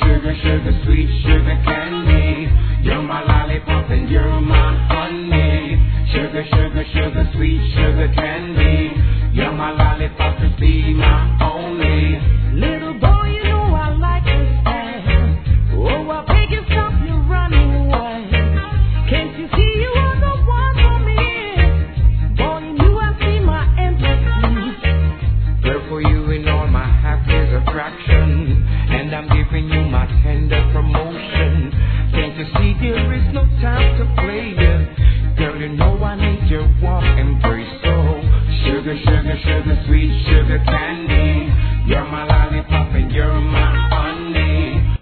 sugar, sugar, sweet sugar candy. You're my lollipop and you're my honey. Sugar, sugar, sugar, sweet sugar candy. You're my lollipop and be my only. Little boy, you know I like this style. Oh, I'll make you stop you running away. Can't you see you are the one for me? Boy, in you I see my endless bliss. Girl, for you in all my happiest attraction, and I'm giving you my tender promotion. Can't you see there is no time to play it? Girl, you know I need your warm embrace. So sugar, sugar, sugar, sweet sugar candy. You're my lollipop and you're my